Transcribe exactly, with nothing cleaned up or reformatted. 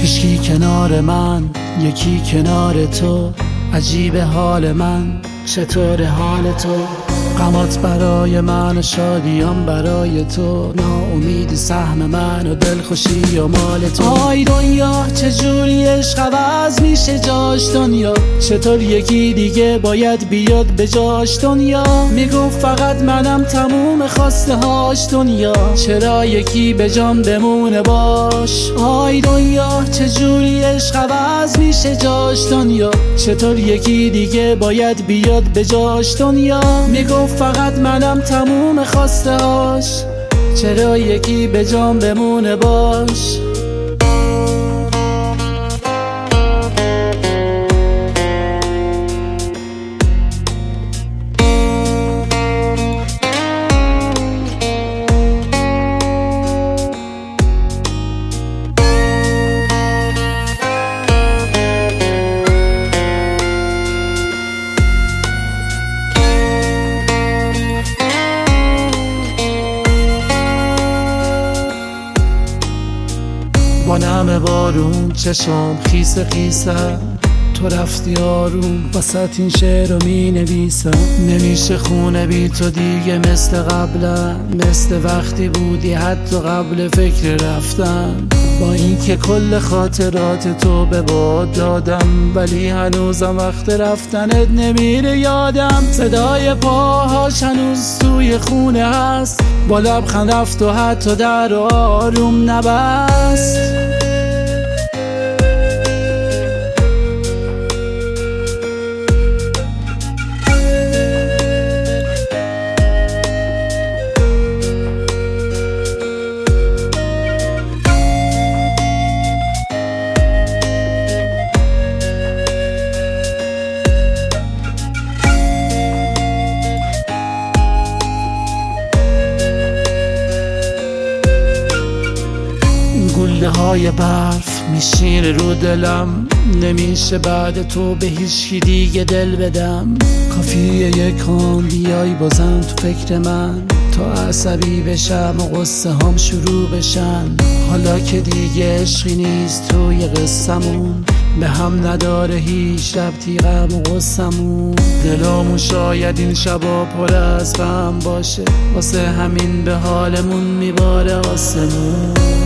هیچکی کنار من، یکی کنار تو. عجیب حال من، چطور حال تو؟ غمات برای من و شادیام برای تو. ناامیدی سهم من و دلخوشی و مال تو. آی دنیا چجوری عشق عوض میشه جاش دنیا؟ چطور یکی دیگه باید بیاد به جاش دنیا؟ میگفت فقط منم تموم خواسته هاش دنیا. چرا یکی به جان بمونه باش؟ آی دنیا چجوری عشق عوض میشه جاش دنیا؟ چطور یکی دیگه باید بیاد به جاش دنیا؟ میگفت فقط منم تموم خواسته هاش. چرا یکی به جان بمونه باش؟ با نم بارون چشم خیس خیسه، تو رفتی آروم وسط این شعر رو می نویسم. نمیشه خونه بی تو دیگه مثل قبلا، مثل وقتی بودی حتی قبل فکر رفتن. با اینکه کل خاطرات تو به باد دادم، ولی هنوزم وقت رفتنت نمیره یادم. صدای پاهاش هنوز توی خونه هست، با لبخند رفت و حتی در آروم نبست. گوله های برف میشینه رو دلم، نمیشه بعد تو به هیچی دیگه دل بدم. کافیه یک آن بیای بازم تو فکر من، تا عصبی بشم و قصه هم شروع بشن. حالا که دیگه عشقی نیست توی قصمون، به هم نداره هیچ ربطی غم و قصمون. دلامون شاید این شبا پر از غم باشه، واسه همین به حالمون میباره آسمون.